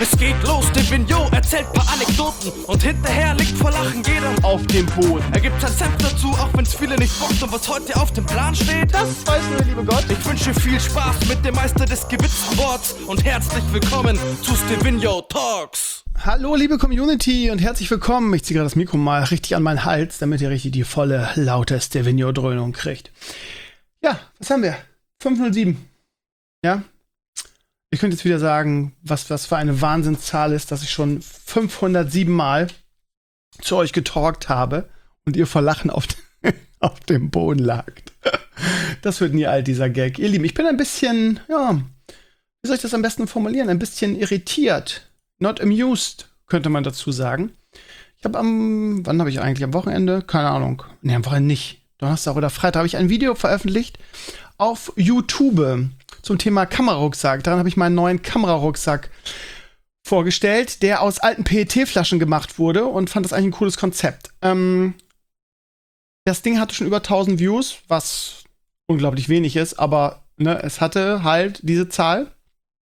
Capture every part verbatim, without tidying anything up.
Es geht los, Devinho erzählt paar Anekdoten und hinterher liegt vor Lachen jeder auf dem Boden. Er gibt sein Senf dazu, auch wenn's viele nicht bockt. Und was heute auf dem Plan steht, das weiß nur der liebe Gott. Ich wünsche viel Spaß mit dem Meister des gewitzten Worts und herzlich willkommen zu Devinho Talks. Hallo liebe Community und herzlich willkommen. Ich ziehe gerade das Mikro mal richtig an meinen Hals, damit ihr richtig die volle, laute Devinho-Dröhnung kriegt. Ja, was haben wir? fünf null sieben. Ja? Ich könnte jetzt wieder sagen, was das für eine Wahnsinnszahl ist, dass ich schon fünfhundertsieben Mal zu euch getalkt habe und ihr vor Lachen auf, auf dem Boden lagt. Das wird nie alt, dieser Gag. Ihr Lieben, ich bin ein bisschen, ja, wie soll ich das am besten formulieren? Ein bisschen irritiert. Not amused, könnte man dazu sagen. Ich habe am, wann habe ich eigentlich? Am Wochenende? Keine Ahnung. Nee, am Wochenende nicht. Donnerstag oder Freitag habe ich ein Video veröffentlicht auf YouTube zum Thema Kamerarucksack. Daran habe ich meinen neuen Kamerarucksack vorgestellt, der aus alten P E T-Flaschen gemacht wurde und fand das eigentlich ein cooles Konzept. Ähm, das Ding hatte schon über tausend Views, was unglaublich wenig ist, aber ne, es hatte halt diese Zahl.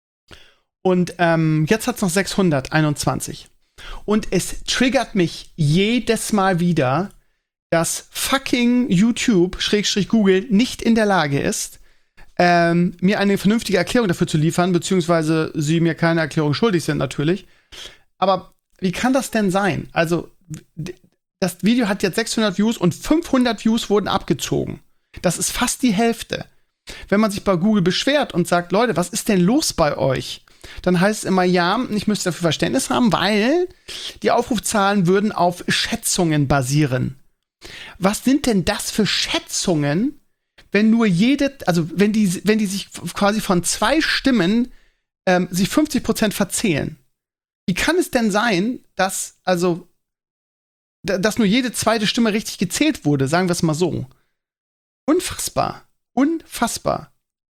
Und ähm, jetzt hat es noch sechshunderteinundzwanzig. Und es triggert mich jedes Mal wieder, dass fucking YouTube, Schrägstrich Google, nicht in der Lage ist, ähm, mir eine vernünftige Erklärung dafür zu liefern, beziehungsweise sie mir keine Erklärung schuldig sind natürlich. Aber wie kann das denn sein? Also, das Video hat jetzt sechshundert Views und fünfhundert Views wurden abgezogen. Das ist fast die Hälfte. Wenn man sich bei Google beschwert und sagt, Leute, was ist denn los bei euch? Dann heißt es immer, ja, ich müsste dafür Verständnis haben, weil die Aufrufzahlen würden auf Schätzungen basieren. Was sind denn das für Schätzungen, wenn nur jede, also wenn die, wenn die sich quasi von zwei Stimmen ähm, sich fünfzig Prozent verzählen? Wie kann es denn sein, dass, also, dass nur jede zweite Stimme richtig gezählt wurde, sagen wir es mal so? Unfassbar. Unfassbar.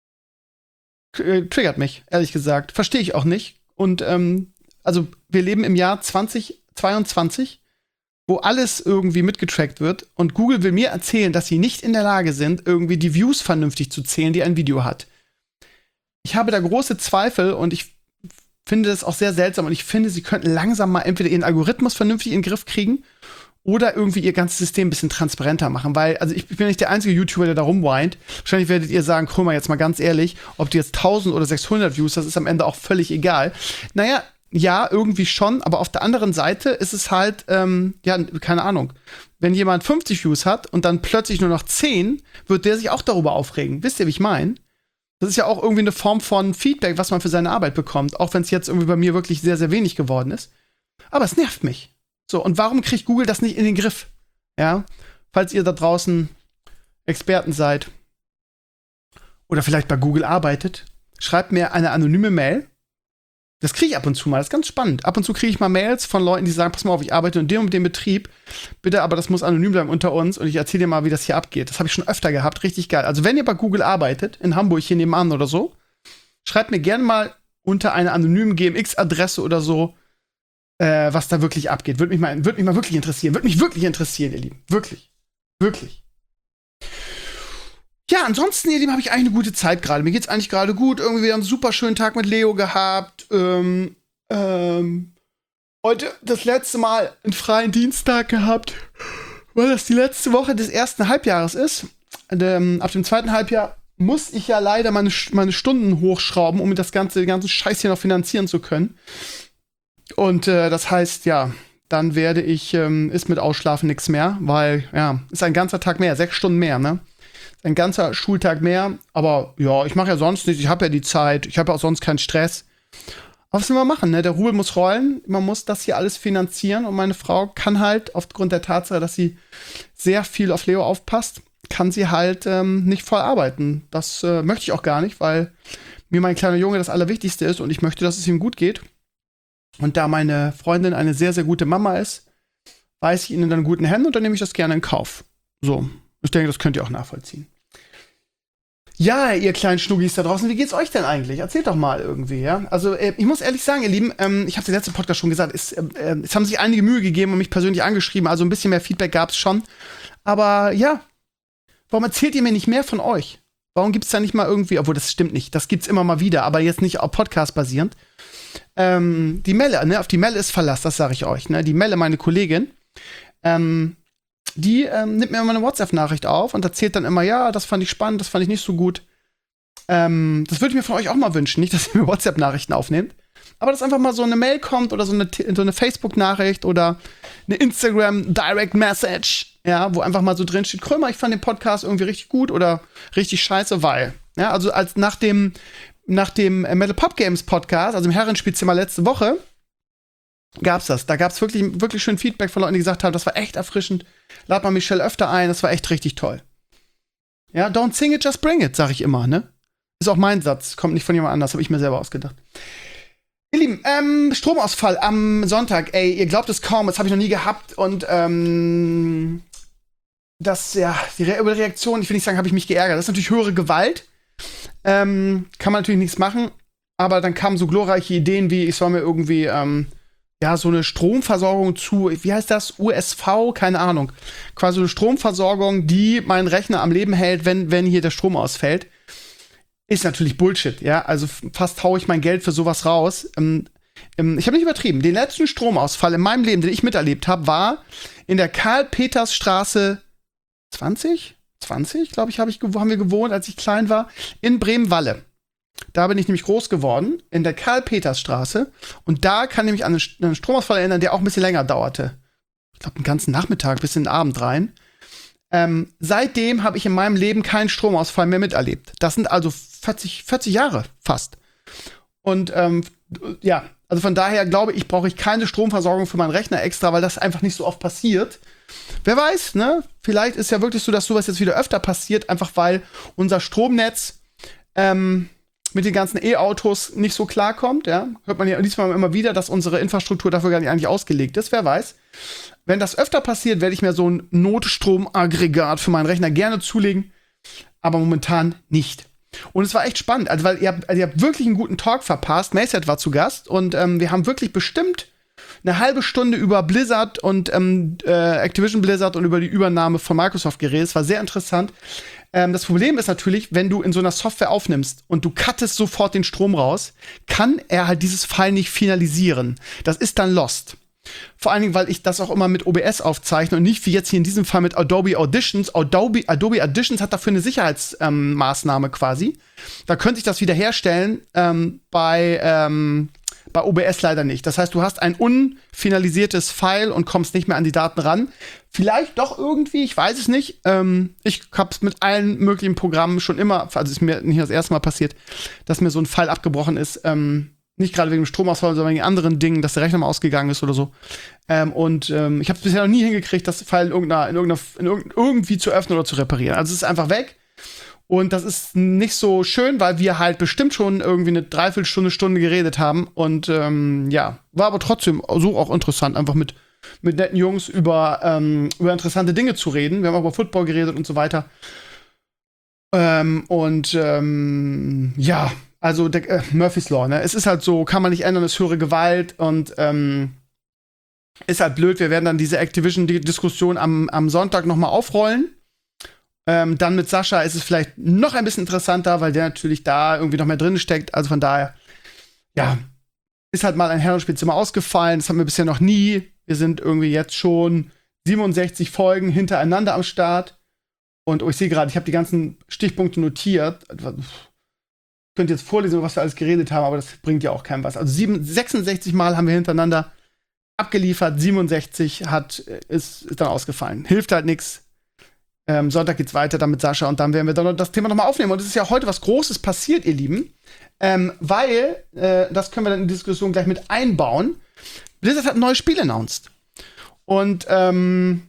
Triggert mich, ehrlich gesagt. Verstehe ich auch nicht. Und, ähm, also, wir leben im Jahr zwanzig zweiundzwanzig, wo alles irgendwie mitgetrackt wird. Und Google will mir erzählen, dass sie nicht in der Lage sind, irgendwie die Views vernünftig zu zählen, die ein Video hat. Ich habe da große Zweifel und ich finde das auch sehr seltsam. Und ich finde, sie könnten langsam mal entweder ihren Algorithmus vernünftig in den Griff kriegen oder irgendwie ihr ganzes System ein bisschen transparenter machen. Weil, also ich bin nicht der einzige YouTuber, der da rumweint. Wahrscheinlich werdet ihr sagen, guck mal, jetzt mal ganz ehrlich, ob du jetzt tausend oder sechshundert Views, das ist am Ende auch völlig egal. Naja, ja, irgendwie schon, aber auf der anderen Seite ist es halt, ähm, ja, keine Ahnung. Wenn jemand fünfzig Views hat und dann plötzlich nur noch zehn, wird der sich auch darüber aufregen. Wisst ihr, wie ich meine? Das ist ja auch irgendwie eine Form von Feedback, was man für seine Arbeit bekommt, auch wenn es jetzt irgendwie bei mir wirklich sehr, sehr wenig geworden ist. Aber es nervt mich. So, und warum kriegt Google das nicht in den Griff? Ja, falls ihr da draußen Experten seid oder vielleicht bei Google arbeitet, schreibt mir eine anonyme Mail. Das kriege ich ab und zu mal, das ist ganz spannend. Ab und zu kriege ich mal Mails von Leuten, die sagen, pass mal auf, ich arbeite in dem und dem Betrieb. Bitte, aber das muss anonym bleiben unter uns und ich erzähle dir mal, wie das hier abgeht. Das habe ich schon öfter gehabt, richtig geil. Also wenn ihr bei Google arbeitet, in Hamburg hier nebenan oder so, schreibt mir gerne mal unter einer anonymen G M X-Adresse oder so, äh, was da wirklich abgeht. Würde mich mal, würde mich mal wirklich interessieren. Würde mich wirklich interessieren, ihr Lieben. Wirklich. Wirklich. Ja, ansonsten, ihr Lieben, habe ich eigentlich eine gute Zeit gerade. Mir geht's eigentlich gerade gut. Irgendwie wieder einen super schönen Tag mit Leo gehabt. Ähm, ähm, heute das letzte Mal einen freien Dienstag gehabt, weil das die letzte Woche des ersten Halbjahres ist. Und, ähm, ab dem zweiten Halbjahr muss ich ja leider meine, meine Stunden hochschrauben, um das ganze, den ganzen Scheiß hier noch finanzieren zu können. Und äh, das heißt, ja, dann werde ich, ähm, ist mit Ausschlafen nichts mehr, weil, ja, ist ein ganzer Tag mehr, sechs Stunden mehr, ne? Ein ganzer Schultag mehr, aber ja, ich mache ja sonst nichts, ich habe ja die Zeit, ich habe ja auch sonst keinen Stress. Aber was will man machen, ne? Der Rubel muss rollen, man muss das hier alles finanzieren und meine Frau kann halt, aufgrund der Tatsache, dass sie sehr viel auf Leo aufpasst, kann sie halt ähm, nicht voll arbeiten. Das äh, möchte ich auch gar nicht, weil mir mein kleiner Junge das Allerwichtigste ist und ich möchte, dass es ihm gut geht. Und da meine Freundin eine sehr, sehr gute Mama ist, weiß ich ihn in einen guten Händen und dann nehme ich das gerne in Kauf. So. Ich denke, das könnt ihr auch nachvollziehen. Ja, ihr kleinen Schnuggis da draußen, wie geht's euch denn eigentlich? Erzählt doch mal irgendwie, ja? Also, äh, ich muss ehrlich sagen, ihr Lieben, ähm, ich habe den letzten Podcast schon gesagt, es, äh, es haben sich einige Mühe gegeben und mich persönlich angeschrieben, also ein bisschen mehr Feedback gab's schon. Aber ja, warum erzählt ihr mir nicht mehr von euch? Warum gibt's da nicht mal irgendwie, obwohl das stimmt nicht, das gibt's immer mal wieder, aber jetzt nicht auf Podcast basierend. Ähm, die Melle, ne, auf die Melle ist Verlass, das sage ich euch, ne, die Melle, meine Kollegin, ähm, die ähm, nimmt mir immer eine WhatsApp-Nachricht auf und erzählt dann immer, ja, das fand ich spannend, das fand ich nicht so gut. Ähm, das würde ich mir von euch auch mal wünschen, nicht, dass ihr mir WhatsApp-Nachrichten aufnehmt, aber dass einfach mal so eine Mail kommt oder so eine, so eine Facebook-Nachricht oder eine Instagram-Direct-Message, ja, wo einfach mal so drin steht, Krömer, ich fand den Podcast irgendwie richtig gut oder richtig scheiße, weil, ja, also als nach dem nach dem Metal Pop Games Podcast, also im Herrenspielzimmer letzte Woche, gab's das. Da gab's wirklich, wirklich schön Feedback von Leuten, die gesagt haben, das war echt erfrischend. Lad mal Michelle öfter ein, das war echt richtig toll. Ja, don't sing it, just bring it, sag ich immer, ne? Ist auch mein Satz, kommt nicht von jemand anders, habe ich mir selber ausgedacht. Ihr Lieben, ähm, Stromausfall am Sonntag, ey, ihr glaubt es kaum, das habe ich noch nie gehabt und ähm, das, ja, die Re- über die Reaktion, ich will nicht sagen, habe ich mich geärgert. Das ist natürlich höhere Gewalt. Ähm, kann man natürlich nichts machen, aber dann kamen so glorreiche Ideen wie, ich soll mir irgendwie, ähm, ja, so eine Stromversorgung zu, wie heißt das, U S V, keine Ahnung, quasi eine Stromversorgung, die meinen Rechner am Leben hält, wenn, wenn hier der Strom ausfällt. Ist natürlich Bullshit, ja, also fast haue ich mein Geld für sowas raus. Ähm, ähm, ich habe nicht übertrieben, den letzten Stromausfall in meinem Leben, den ich miterlebt habe, war in der Karl-Peters-Straße zwanzig? zwanzig, glaube ich, hab ich, haben wir gewohnt, als ich klein war, in Bremen-Walle. Da bin ich nämlich groß geworden, in der Karl-Peters-Straße. Und da kann ich mich an einen Stromausfall erinnern, der auch ein bisschen länger dauerte. Ich glaube, den ganzen Nachmittag bis in den Abend rein. Ähm, seitdem habe ich in meinem Leben keinen Stromausfall mehr miterlebt. Das sind also vierzig, vierzig Jahre fast. Und ähm, ja, also von daher glaube ich, brauche ich keine Stromversorgung für meinen Rechner extra, weil das einfach nicht so oft passiert. Wer weiß, ne? Vielleicht ist ja wirklich so, dass sowas jetzt wieder öfter passiert, einfach weil unser Stromnetz ähm, mit den ganzen E-Autos nicht so klarkommt, ja? Hört man ja diesmal immer wieder, dass unsere Infrastruktur dafür gar nicht eigentlich ausgelegt ist, wer weiß. Wenn das öfter passiert, werde ich mir so ein Notstromaggregat für meinen Rechner gerne zulegen, aber momentan nicht. Und es war echt spannend, also weil ihr habt, also ihr habt wirklich einen guten Talk verpasst. Mayset war zu Gast und ähm, wir haben wirklich bestimmt eine halbe Stunde über Blizzard und ähm, äh, Activision Blizzard und über die Übernahme von Microsoft geredet. Es war sehr interessant. Ähm, das Problem ist natürlich, wenn du in so einer Software aufnimmst und du cuttest sofort den Strom raus, kann er halt dieses File nicht finalisieren. Das ist dann lost. Vor allen Dingen, weil ich das auch immer mit O B S aufzeichne und nicht wie jetzt hier in diesem Fall mit Adobe Auditions. Adobe, Adobe Auditions hat dafür eine Sicherheitsmaßnahme ähm, quasi. Da könnte ich das wiederherstellen, ähm, bei, ähm, bei O B S leider nicht. Das heißt, du hast ein unfinalisiertes File und kommst nicht mehr an die Daten ran. Vielleicht doch irgendwie, ich weiß es nicht. Ähm, ich hab's mit allen möglichen Programmen schon immer, also es ist mir nicht das erste Mal passiert, dass mir so ein File abgebrochen ist. Ähm, Nicht gerade wegen dem Stromausfall, sondern wegen anderen Dingen, dass der Rechner mal ausgegangen ist oder so. Ähm, und ähm, ich habe es bisher noch nie hingekriegt, das File in irgendeiner, in irgendeiner, in irgendeiner, irgendwie zu öffnen oder zu reparieren. Also es ist einfach weg. Und das ist nicht so schön, weil wir halt bestimmt schon irgendwie eine Dreiviertelstunde, Stunde geredet haben. Und ähm, ja, war aber trotzdem so auch interessant, einfach mit, mit netten Jungs über, ähm, über interessante Dinge zu reden. Wir haben auch über Football geredet und so weiter. Ähm, und ähm, ja, also der, äh, Murphy's Law, ne? Es ist halt so, kann man nicht ändern, ist höhere Gewalt und ähm, ist halt blöd. Wir werden dann diese Activision-Diskussion am, am Sonntag noch mal aufrollen. Ähm, dann mit Sascha ist es vielleicht noch ein bisschen interessanter, weil der natürlich da irgendwie noch mehr drin steckt. Also von daher, ja, ist halt mal ein Herrenspielzimmer ausgefallen. Das haben wir bisher noch nie. Wir sind irgendwie jetzt schon siebenundsechzig Folgen hintereinander am Start. Und oh, ich sehe gerade, ich habe die ganzen Stichpunkte notiert. Ich könnte jetzt vorlesen, was wir alles geredet haben, aber das bringt ja auch keinem was. Also sieben, sechsundsechzig Mal haben wir hintereinander abgeliefert, siebenundsechzig hat, ist, ist dann ausgefallen. Hilft halt nichts. Ähm, Sonntag geht's weiter dann mit Sascha und dann werden wir dann das Thema nochmal aufnehmen. Und es ist ja heute was Großes passiert, ihr Lieben. Ähm, weil, äh, das können wir dann in die Diskussion gleich mit einbauen. Blizzard hat ein neues Spiel announced. Und ähm,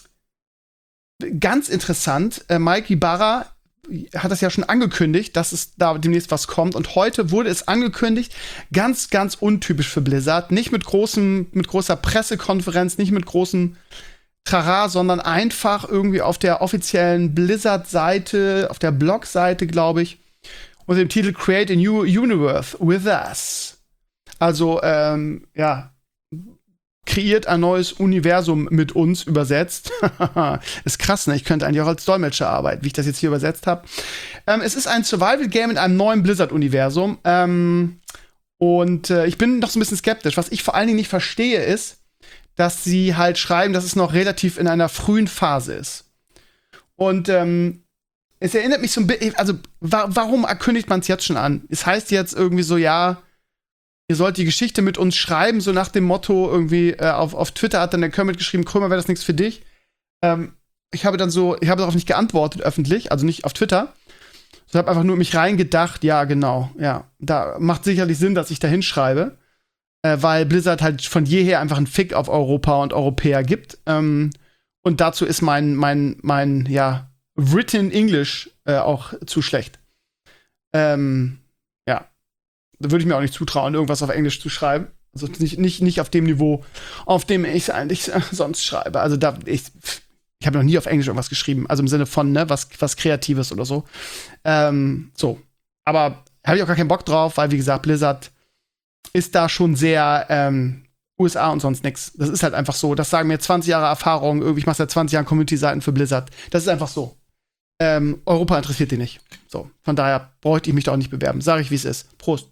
ganz interessant, äh, Mike Ibarra hat das ja schon angekündigt, dass es da demnächst was kommt. Und heute wurde es angekündigt, ganz, ganz untypisch für Blizzard. Nicht mit großem, mit großer Pressekonferenz, nicht mit großem Trara, sondern einfach irgendwie auf der offiziellen Blizzard-Seite, auf der Blog-Seite, glaube ich, unter dem Titel Create a New Universe with Us. Also, ähm, ja, kreiert ein neues Universum mit uns übersetzt. Ist krass, ne? Ich könnte eigentlich auch als Dolmetscher arbeiten, wie ich das jetzt hier übersetzt habe. Ähm, es ist ein Survival-Game in einem neuen Blizzard-Universum. Ähm, und äh, ich bin noch so ein bisschen skeptisch. Was ich vor allen Dingen nicht verstehe, ist, dass sie halt schreiben, dass es noch relativ in einer frühen Phase ist. Und ähm, es erinnert mich so ein bisschen, also wa- warum kündigt man es jetzt schon an? Es heißt jetzt irgendwie so, ja, ihr sollt die Geschichte mit uns schreiben, so nach dem Motto, irgendwie äh, auf, auf Twitter hat dann der Kermit geschrieben, Krömer, wäre das nichts für dich? Ähm, ich habe dann so, ich habe darauf nicht geantwortet öffentlich, also nicht auf Twitter. Ich habe einfach nur mich reingedacht, ja, genau, ja, da macht sicherlich Sinn, dass ich da hinschreibe, äh, weil Blizzard halt von jeher einfach einen Fick auf Europa und Europäer gibt. Ähm, und dazu ist mein, mein, mein, ja, Written English äh, auch zu schlecht. Ähm, ja. Da würde ich mir auch nicht zutrauen, irgendwas auf Englisch zu schreiben. Also nicht, nicht, nicht auf dem Niveau, auf dem ich es eigentlich sonst schreibe. Also da, ich, ich habe noch nie auf Englisch irgendwas geschrieben. Also im Sinne von, ne, was, was Kreatives oder so. Ähm, so. Aber habe ich auch gar keinen Bock drauf, weil, wie gesagt, Blizzard ist da schon sehr ähm, U S A und sonst nix. Das ist halt einfach so. Das sagen mir zwanzig Jahre Erfahrung. Irgendwie, ich mache seit zwanzig Jahren Community-Seiten für Blizzard. Das ist einfach so. Ähm, Europa interessiert die nicht. So. Von daher bräuchte ich mich da auch nicht bewerben. Sage ich, wie es ist. Prost.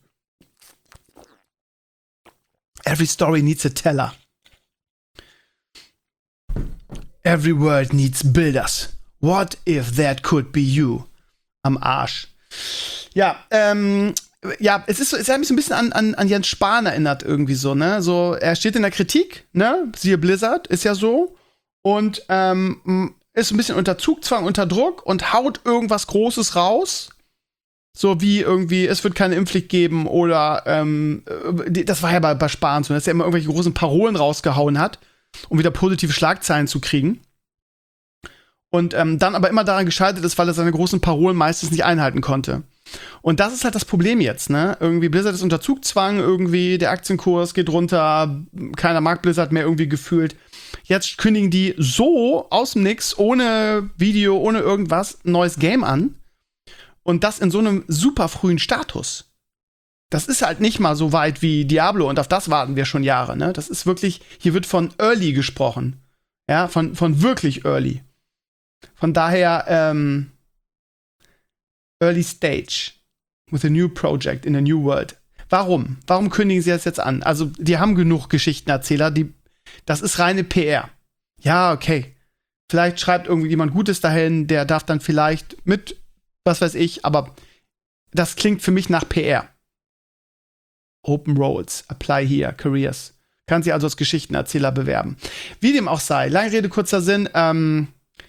Every story needs a teller. Every world needs builders. What if that could be you? Am Arsch. Ja, ähm, ja, es ist so, es hat mich so ein bisschen an, an, an Jens Spahn erinnert, irgendwie so, ne? So, er steht in der Kritik, ne? Siehe Blizzard, ist ja so. Und ähm, ist ein bisschen unter Zugzwang, unter Druck und haut irgendwas Großes raus. So wie irgendwie, es wird keine Impfpflicht geben oder, ähm, das war ja bei, bei Spahn so, dass er immer irgendwelche großen Parolen rausgehauen hat, um wieder positive Schlagzeilen zu kriegen. Und ähm, dann aber immer daran gescheitert ist, weil er seine großen Parolen meistens nicht einhalten konnte. Und das ist halt das Problem jetzt, ne? Irgendwie Blizzard ist unter Zugzwang, irgendwie der Aktienkurs geht runter, keiner mag Blizzard mehr irgendwie gefühlt. Jetzt kündigen die so aus dem Nix, ohne Video, ohne irgendwas, ein neues Game an. Und das in so einem super frühen Status. Das ist halt nicht mal so weit wie Diablo und auf das warten wir schon Jahre, ne? Das ist wirklich, hier wird von Early gesprochen. Ja, von, von wirklich Early. Von daher, ähm, Early Stage with a new project in a new world. Warum? Warum kündigen sie das jetzt an? Also, die haben genug Geschichtenerzähler, die, das ist reine P R. Ja, okay. Vielleicht schreibt irgendwie jemand Gutes dahin, der darf dann vielleicht mit was weiß ich, aber das klingt für mich nach P R. Open Roles, apply here, careers. Kann sie also als Geschichtenerzähler bewerben. Wie dem auch sei, lange Rede, kurzer Sinn. Ähm,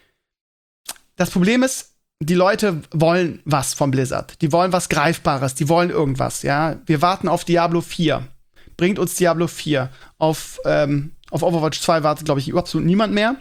das Problem ist, die Leute wollen was von Blizzard. Die wollen was Greifbares, die wollen irgendwas, ja. Wir warten auf Diablo vier. Bringt uns Diablo vier. Auf, ähm, auf Overwatch zwei wartet, glaube ich, absolut niemand mehr.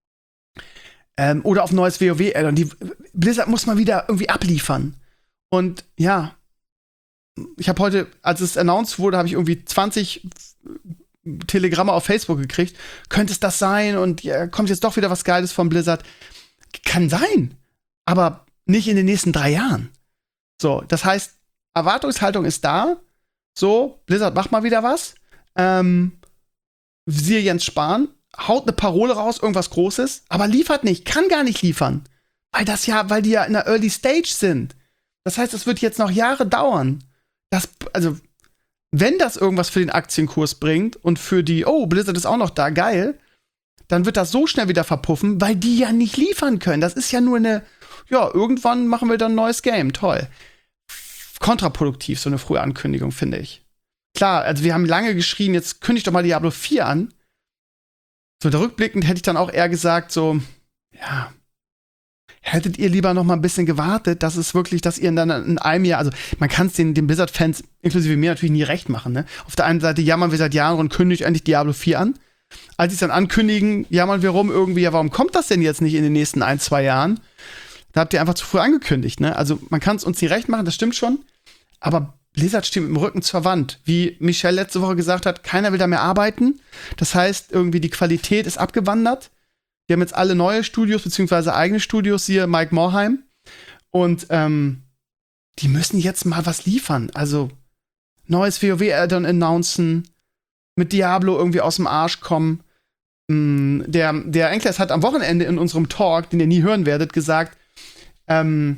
Ähm, oder auf neues WoW-Addon. Die Blizzard muss mal wieder irgendwie abliefern. Und ja, ich habe heute, als es announced wurde, habe ich irgendwie zwanzig Telegramme auf Facebook gekriegt. Könnte es das sein? Und ja, kommt jetzt doch wieder was Geiles von Blizzard? Kann sein, aber nicht in den nächsten drei Jahren. So, das heißt, Erwartungshaltung ist da. So, Blizzard macht mal wieder was. Ähm, siehe Jens Spahn. Haut eine Parole raus, irgendwas Großes, aber liefert nicht, kann gar nicht liefern. Weil das ja, weil die ja in der Early Stage sind. Das heißt, es wird jetzt noch Jahre dauern. Das, also, wenn das irgendwas für den Aktienkurs bringt und für die, oh, Blizzard ist auch noch da, geil, dann wird das so schnell wieder verpuffen, weil die ja nicht liefern können. Das ist ja nur eine, ja, irgendwann machen wir dann ein neues Game, toll. Kontraproduktiv, so eine frühe Ankündigung, finde ich. Klar, also wir haben lange geschrien, jetzt kündigt doch mal Diablo vier an. So, da rückblickend hätte ich dann auch eher gesagt, so, ja, hättet ihr lieber noch mal ein bisschen gewartet, dass es wirklich, dass ihr dann in einem Jahr, also man kann es den, den Blizzard-Fans, inklusive mir, natürlich nie recht machen, ne? Auf der einen Seite jammern wir seit Jahren und kündigt endlich Diablo vier an. Als sie es dann ankündigen, jammern wir rum irgendwie, ja, warum kommt das denn jetzt nicht in den nächsten ein, zwei Jahren? Da habt ihr einfach zu früh angekündigt, ne? Also man kann es uns nie recht machen, das stimmt schon, aber Blizzard steht mit dem Rücken zur Wand. Wie Michelle letzte Woche gesagt hat, keiner will da mehr arbeiten. Das heißt, irgendwie die Qualität ist abgewandert. Wir haben jetzt alle neue Studios, beziehungsweise eigene Studios, hier Mike Morhaime. Und ähm, die müssen jetzt mal was liefern. Also neues WoW-Addon announcen, mit Diablo irgendwie aus dem Arsch kommen. Der, der Enkles hat am Wochenende in unserem Talk, den ihr nie hören werdet, gesagt, ähm,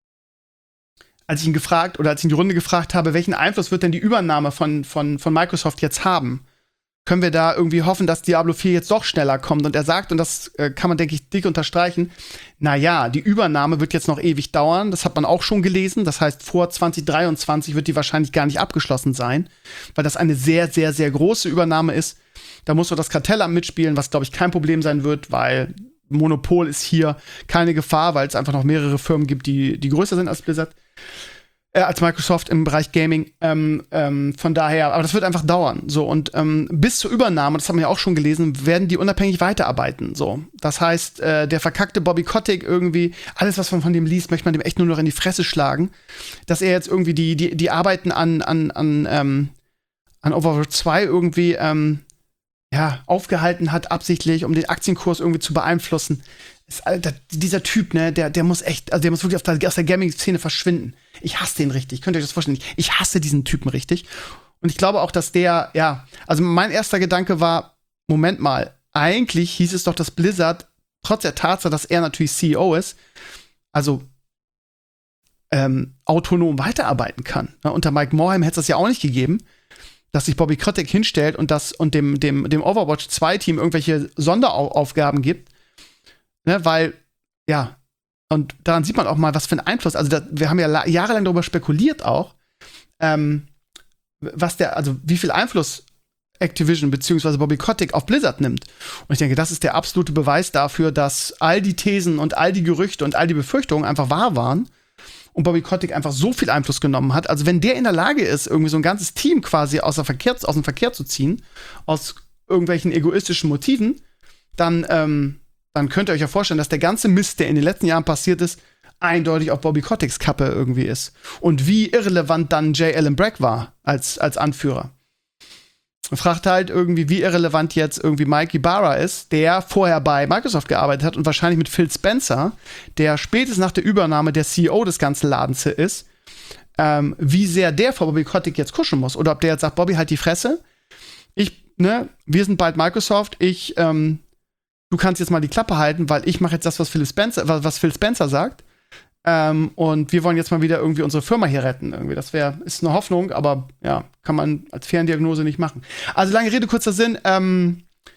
als ich ihn gefragt oder als ich in die Runde gefragt habe, welchen Einfluss wird denn die Übernahme von, von, von Microsoft jetzt haben? Können wir da irgendwie hoffen, dass Diablo vier jetzt doch schneller kommt? Und er sagt, und das äh, kann man, denke ich, dick unterstreichen, naja, die Übernahme wird jetzt noch ewig dauern. Das hat man auch schon gelesen. Das heißt, vor zwanzig dreiundzwanzig wird die wahrscheinlich gar nicht abgeschlossen sein, weil das eine sehr, sehr, sehr große Übernahme ist. Da muss nur das Kartellamt mitspielen, was, glaube ich, kein Problem sein wird, weil Monopol ist hier keine Gefahr, weil es einfach noch mehrere Firmen gibt, die, die größer sind als Blizzard. Äh, als Microsoft im Bereich Gaming. Ähm, ähm, von daher, aber das wird einfach dauern. So, und ähm, bis zur Übernahme, das haben wir ja auch schon gelesen, werden die unabhängig weiterarbeiten. So. Das heißt, äh, der verkackte Bobby Kotick irgendwie, alles, was man von dem liest, möchte man dem echt nur noch in die Fresse schlagen. Dass er jetzt irgendwie die, die, die Arbeiten an, an, an, ähm, an Overwatch zwei irgendwie ähm, ja, aufgehalten hat, absichtlich, um den Aktienkurs irgendwie zu beeinflussen. Ist, Alter, dieser Typ, ne, der, der muss echt, also der muss wirklich auf der, aus der Gaming-Szene verschwinden. Ich hasse den richtig. Könnt ihr euch das vorstellen? Ich hasse diesen Typen richtig. Und ich glaube auch, dass der, ja, also mein erster Gedanke war, Moment mal, eigentlich hieß es doch, dass Blizzard, trotz der Tatsache, dass er natürlich C E O ist, also ähm, autonom weiterarbeiten kann. Ne? Unter Mike Morhaime hätte es das ja auch nicht gegeben, dass sich Bobby Kotick hinstellt und das und dem, dem, dem Overwatch zwei Team irgendwelche Sonderaufgaben gibt. Ne, weil, ja, und daran sieht man auch mal, was für einen Einfluss, also da, wir haben ja jahrelang darüber spekuliert auch, ähm, was der, also wie viel Einfluss Activision bzw. Bobby Kotick auf Blizzard nimmt. Und ich denke, das ist der absolute Beweis dafür, dass all die Thesen und all die Gerüchte und all die Befürchtungen einfach wahr waren und Bobby Kotick einfach so viel Einfluss genommen hat. Also wenn der in der Lage ist, irgendwie so ein ganzes Team quasi aus, der Verkehr, aus dem Verkehr zu ziehen, aus irgendwelchen egoistischen Motiven, dann, ähm, dann könnt ihr euch ja vorstellen, dass der ganze Mist, der in den letzten Jahren passiert ist, eindeutig auf Bobby Koticks Kappe irgendwie ist. Und wie irrelevant dann J. Allen Brack war als, als Anführer. Man fragt halt irgendwie, wie irrelevant jetzt irgendwie Mike Ibarra ist, der vorher bei Microsoft gearbeitet hat und wahrscheinlich mit Phil Spencer, der spätestens nach der Übernahme der C E O des ganzen Ladens ist, ähm, wie sehr der vor Bobby Kotick jetzt kuscheln muss. Oder ob der jetzt sagt, Bobby, halt die Fresse. Ich, ne, wir sind bald Microsoft, ich, ähm, du kannst jetzt mal die Klappe halten, weil ich mache jetzt das, was Phil Spencer, was Phil Spencer sagt. Ähm, und wir wollen jetzt mal wieder irgendwie unsere Firma hier retten. Irgendwie. Das wäre, ist eine Hoffnung, aber ja, kann man als Ferndiagnose nicht machen. Also lange Rede, kurzer Sinn, ähm,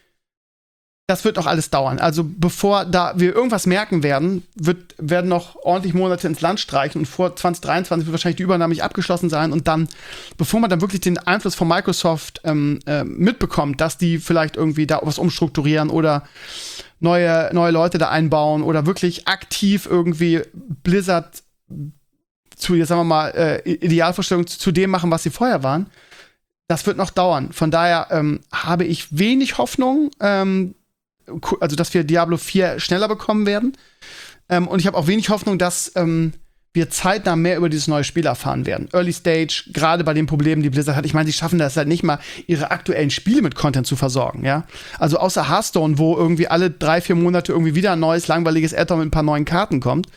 das wird noch alles dauern. Also bevor da wir irgendwas merken werden, wird, werden noch ordentlich Monate ins Land streichen und vor zwanzig dreiundzwanzig wird wahrscheinlich die Übernahme nicht abgeschlossen sein und dann, bevor man dann wirklich den Einfluss von Microsoft ähm, äh, mitbekommt, dass die vielleicht irgendwie da was umstrukturieren oder neue, neue Leute da einbauen oder wirklich aktiv irgendwie Blizzard zu, jetzt sagen wir mal, äh, Idealvorstellungen zu, zu dem machen, was sie vorher waren, das wird noch dauern. Von daher ähm, habe ich wenig Hoffnung, ähm, also dass wir Diablo vier schneller bekommen werden. Ähm, und ich habe auch wenig Hoffnung, dass ähm, wir zeitnah mehr über dieses neue Spiel erfahren werden. Early Stage, gerade bei den Problemen, die Blizzard hat. Ich meine, sie schaffen das halt nicht mal, ihre aktuellen Spiele mit Content zu versorgen, ja. Also außer Hearthstone, wo irgendwie alle drei, vier Monate irgendwie wieder ein neues, langweiliges Add-on mit ein paar neuen Karten kommt.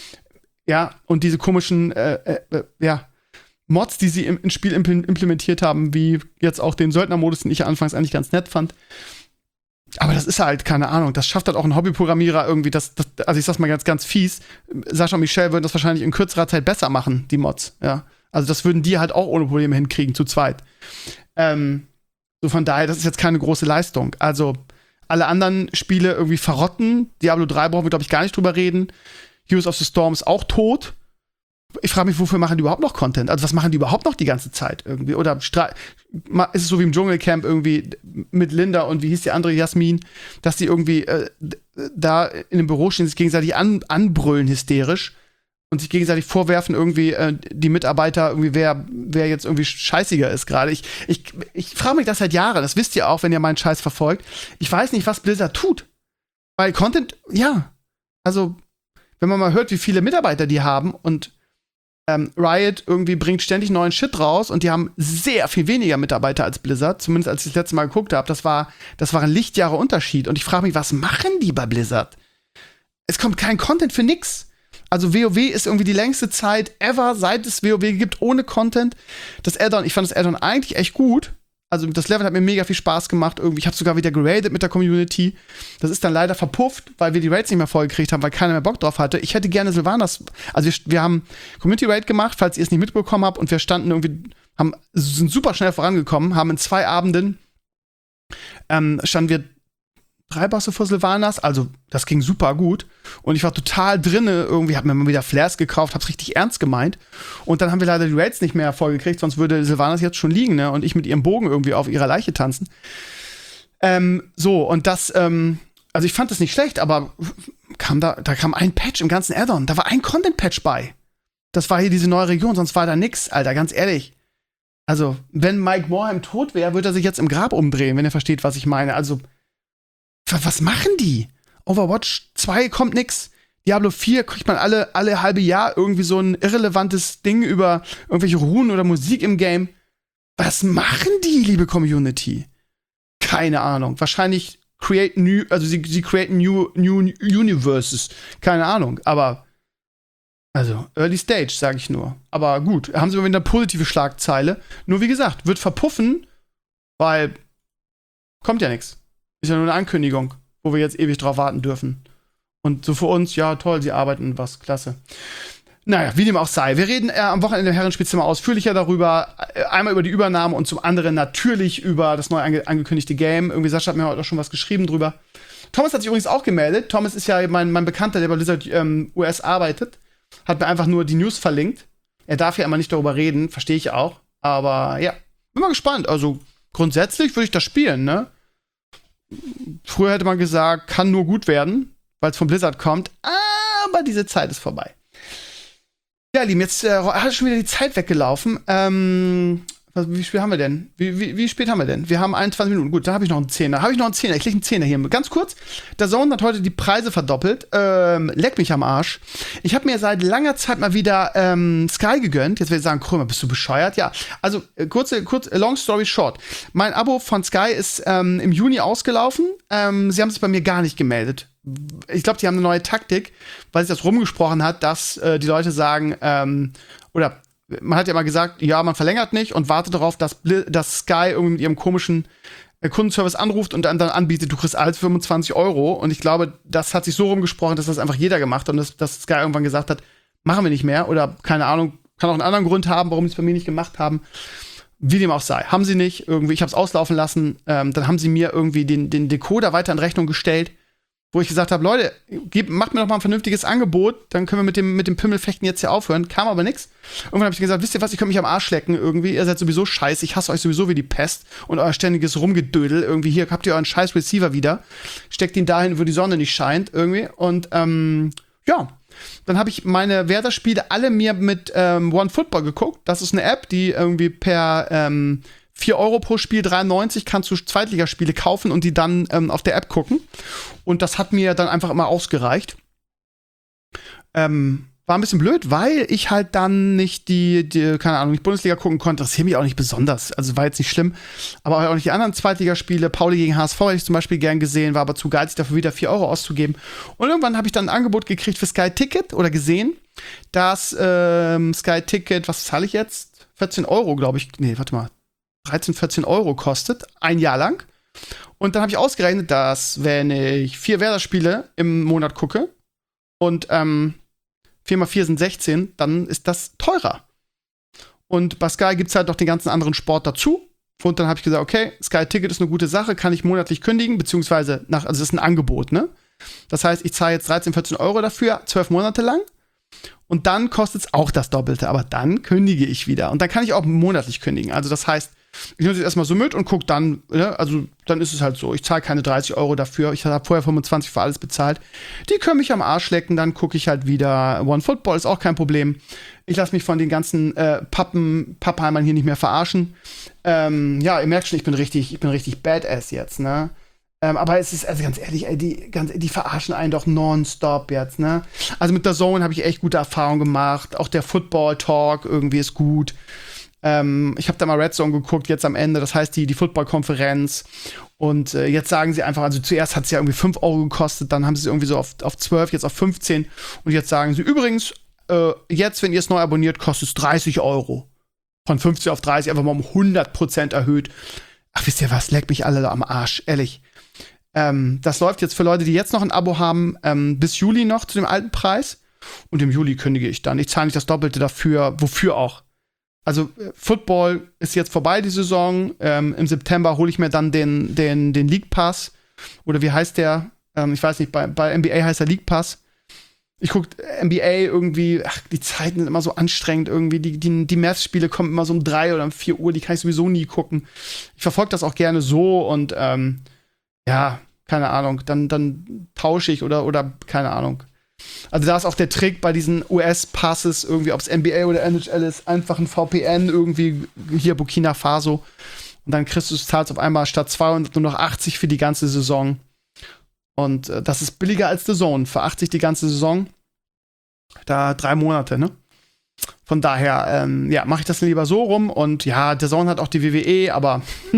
Ja, und diese komischen, äh, äh, ja, Mods, die sie im, ins Spiel impl- implementiert haben, wie jetzt auch den Söldnermodus, den ich ja anfangs eigentlich ganz nett fand. Aber das ist halt, keine Ahnung, das schafft halt auch ein Hobbyprogrammierer irgendwie, das, das, also ich sag's mal ganz, ganz fies, Sascha und Michelle würden das wahrscheinlich in kürzerer Zeit besser machen, die Mods, ja. Also das würden die halt auch ohne Probleme hinkriegen, zu zweit. Ähm, so von daher, das ist jetzt keine große Leistung. Also alle anderen Spiele irgendwie verrotten, Diablo drei brauchen wir, glaube ich, gar nicht drüber reden. Heroes of the Storm ist auch tot. Ich frage mich, wofür machen die überhaupt noch Content? Also was machen die überhaupt noch die ganze Zeit irgendwie? Oder stra- ist es so wie im Dschungelcamp irgendwie mit Linda und wie hieß die andere, Jasmin, dass die irgendwie äh, da in dem Büro stehen, sich gegenseitig an- anbrüllen hysterisch und sich gegenseitig vorwerfen irgendwie äh, die Mitarbeiter irgendwie, wer, wer jetzt irgendwie scheißiger ist gerade. Ich, ich, ich frage mich das seit Jahren, das wisst ihr auch, wenn ihr meinen Scheiß verfolgt. Ich weiß nicht, was Blizzard tut. Weil Content, ja, also wenn man mal hört, wie viele Mitarbeiter die haben und Ähm, Riot irgendwie bringt ständig neuen Shit raus und die haben sehr viel weniger Mitarbeiter als Blizzard, zumindest als ich das letzte Mal geguckt habe. Das war, das war ein Lichtjahre Unterschied. Und ich frage mich, was machen die bei Blizzard? Es kommt kein Content für nix. Also WoW ist irgendwie die längste Zeit ever, seit es WoW gibt, ohne Content. Das Add-on, ich fand das Add-on eigentlich echt gut. Also das Level hat mir mega viel Spaß gemacht. Irgendwie, ich habe sogar wieder geradet mit der Community. Das ist dann leider verpufft, weil wir die Raids nicht mehr vollgekriegt haben, weil keiner mehr Bock drauf hatte. Ich hätte gerne Sylvanas. Also wir, wir haben Community Raid gemacht, falls ihr es nicht mitbekommen habt, und wir standen irgendwie, haben, sind super schnell vorangekommen, haben in zwei Abenden ähm, standen wir drei Bosse vor Sylvanas, also das ging super gut. Und ich war total drinne, irgendwie, hab mir mal wieder Flares gekauft, hab's richtig ernst gemeint. Und dann haben wir leider die Raids nicht mehr vollgekriegt, sonst würde Sylvanas jetzt schon liegen, ne? Und ich mit ihrem Bogen irgendwie auf ihrer Leiche tanzen. Ähm, so, und das, ähm, also ich fand das nicht schlecht, aber kam da, da kam ein Patch im ganzen Add-on. Da war ein Content-Patch bei. Das war hier diese neue Region, sonst war da nix, Alter, ganz ehrlich. Also, wenn Mike Morhaime tot wäre, würde er sich jetzt im Grab umdrehen, wenn er versteht, was ich meine. Also, was machen die? Overwatch zwei kommt nix. Diablo vier kriegt man alle, alle halbe Jahr irgendwie so ein irrelevantes Ding über irgendwelche Runen oder Musik im Game. Was machen die, liebe Community? Keine Ahnung. Wahrscheinlich create new, also sie, sie createn new, new universes. Keine Ahnung. Aber, also, Early Stage, sage ich nur. Aber gut, haben sie mal wieder eine positive Schlagzeile. Nur wie gesagt, wird verpuffen, weil kommt ja nichts. Ist ja nur eine Ankündigung, wo wir jetzt ewig drauf warten dürfen. Und so für uns, ja, toll, sie arbeiten was, klasse. Naja, wie dem auch sei. Wir reden äh, am Wochenende im Herrenspielzimmer ausführlicher darüber. Äh, einmal über die Übernahme und zum anderen natürlich über das neu ange- angekündigte Game. Irgendwie Sascha hat mir heute auch schon was geschrieben drüber. Thomas hat sich übrigens auch gemeldet. Thomas ist ja mein, mein Bekannter, der bei Blizzard ähm, U S arbeitet. Hat mir einfach nur die News verlinkt. Er darf ja immer nicht darüber reden, verstehe ich auch. Aber ja, bin mal gespannt. Also grundsätzlich würde ich das spielen, ne? Früher hätte man gesagt, kann nur gut werden, weil es von Blizzard kommt. Aber diese Zeit ist vorbei. Ja, Lieben, jetzt äh, hat schon wieder die Zeit weggelaufen. Ähm, was, wie spät haben wir denn? Wie, wie, wie spät haben wir denn? Wir haben einundzwanzig Minuten. Gut, da habe ich noch einen Zehner. Habe ich noch einen Zehner? Ich lege einen Zehner hier. Ganz kurz. Der Zone hat heute die Preise verdoppelt. Ähm, leck mich am Arsch. Ich habe mir seit langer Zeit mal wieder ähm, Sky gegönnt. Jetzt werde ich sagen, Krömer, bist du bescheuert? Ja, also äh, kurze, kurz, long story short. Mein Abo von Sky ist ähm, im Juni ausgelaufen. Ähm, sie haben sich bei mir gar nicht gemeldet. Ich glaube, die haben eine neue Taktik, weil sich das rumgesprochen hat, dass äh, die Leute sagen, ähm, oder man hat ja mal gesagt, ja, man verlängert nicht und wartet darauf, dass, dass Sky irgendwie mit ihrem komischen äh, Kundenservice anruft und dann, dann anbietet, du kriegst alles fünfundzwanzig Euro. Und ich glaube, das hat sich so rumgesprochen, dass das einfach jeder gemacht hat und dass, dass Sky irgendwann gesagt hat, machen wir nicht mehr. Oder keine Ahnung, kann auch einen anderen Grund haben, warum sie es bei mir nicht gemacht haben. Wie dem auch sei. Haben sie nicht. Irgendwie, ich habe es auslaufen lassen. Ähm, dann haben sie mir irgendwie den, den Decoder weiter in Rechnung gestellt, wo ich gesagt habe, Leute, gebt, macht mir doch mal ein vernünftiges Angebot, dann können wir mit dem, mit dem Pimmelfechten jetzt hier aufhören. Kam aber nix. Irgendwann habe ich gesagt, wisst ihr was, ich könnte mich am Arsch lecken irgendwie. Ihr seid sowieso scheiße, ich hasse euch sowieso wie die Pest. Und euer ständiges Rumgedödel. Irgendwie, hier habt ihr euren scheiß Receiver wieder. Steckt ihn dahin, wo die Sonne nicht scheint irgendwie. Und ähm, ja, dann habe ich meine Werder-Spiele alle mir mit ähm, OneFootball geguckt. Das ist eine App, die irgendwie per ähm, vier Euro pro Spiel, dreiundneunzig, kannst du Zweitligaspiele kaufen und die dann ähm, auf der App gucken. Und das hat mir dann einfach immer ausgereicht. Ähm, war ein bisschen blöd, weil ich halt dann nicht die, die keine Ahnung, nicht Bundesliga gucken konnte. Das interessiert mich auch nicht besonders. Also war jetzt nicht schlimm. Aber auch nicht die anderen Zweitligaspiele. Pauli gegen H S V hätte ich zum Beispiel gern gesehen, war aber zu geizig, dafür wieder vier Euro auszugeben. Und irgendwann habe ich dann ein Angebot gekriegt für Sky Ticket oder gesehen, dass ähm, Sky Ticket, was zahle ich jetzt? vierzehn Euro, glaube ich. Nee, warte mal. dreizehn, vierzehn Euro kostet, ein Jahr lang. Und dann habe ich ausgerechnet, dass wenn ich vier Werder-Spiele im Monat gucke und ähm, vier mal vier sind sechzehn, dann ist das teurer. Und bei Sky gibt es halt noch den ganzen anderen Sport dazu. Und dann habe ich gesagt, okay, Sky Ticket ist eine gute Sache, kann ich monatlich kündigen, beziehungsweise nach, also es ist ein Angebot, ne? Das heißt, ich zahle jetzt dreizehn, vierzehn Euro dafür, zwölf Monate lang. Und dann kostet es auch das Doppelte, aber dann kündige ich wieder. Und dann kann ich auch monatlich kündigen. Also das heißt, ich nehme es erstmal so mit und gucke dann, ne? Also dann ist es halt so. Ich zahle keine dreißig Euro dafür. Ich habe vorher fünfundzwanzig für alles bezahlt. Die können mich am Arsch lecken, dann gucke ich halt wieder OneFootball, ist auch kein Problem. Ich lasse mich von den ganzen äh, Pappen, Pappheimern hier nicht mehr verarschen. Ähm, ja, ihr merkt schon, ich bin richtig, ich bin richtig Badass jetzt, ne? Ähm, aber es ist, also ganz ehrlich, ey, die, ganz, die verarschen einen doch nonstop jetzt, ne? Also mit der Zone habe ich echt gute Erfahrungen gemacht. Auch der Football-Talk irgendwie ist gut. Ähm, ich habe da mal Red Zone geguckt, jetzt am Ende, das heißt die, die Football-Konferenz. Und äh, jetzt sagen sie einfach, also zuerst hat es ja irgendwie fünf Euro gekostet, dann haben sie es irgendwie so auf, auf zwölf, jetzt auf fünfzehn. Und jetzt sagen sie, übrigens, äh, jetzt, wenn ihr es neu abonniert, kostet es dreißig Euro. Von fünfzehn auf dreißig, einfach mal um hundert Prozent erhöht. ach, wisst ihr was, leckt mich alle am Arsch, ehrlich. Ähm, das läuft jetzt für Leute, die jetzt noch ein Abo haben, ähm, bis Juli noch zu dem alten Preis. Und im Juli kündige ich dann. Ich zahle nicht das Doppelte dafür, wofür auch. Also äh, Football ist jetzt vorbei, die Saison. Ähm, Im September hole ich mir dann den, den, den League Pass. Oder wie heißt der? Ähm, ich weiß nicht, bei, bei N B A heißt der League Pass. Ich gucke N B A irgendwie, ach, die Zeiten sind immer so anstrengend irgendwie. Die, die, die Mavs-Spiele kommen immer so um drei oder um vier Uhr, die kann ich sowieso nie gucken. Ich verfolge das auch gerne so und ähm, ja, keine Ahnung, dann, dann tausche ich oder, oder keine Ahnung. Also da ist auch der Trick bei diesen U S-Passes, irgendwie, ob es N B A oder N H L ist, einfach ein V P N, irgendwie hier Burkina Faso. Und dann kriegst du es, zahlst auf einmal statt zweihundert nur noch achtzig für die ganze Saison. Und äh, das ist billiger als The Zone. Für achtzig die ganze Saison. Da drei Monate, ne? Von daher, ähm, ja, mache ich das lieber so rum. Und ja, The Zone hat auch die W W E, aber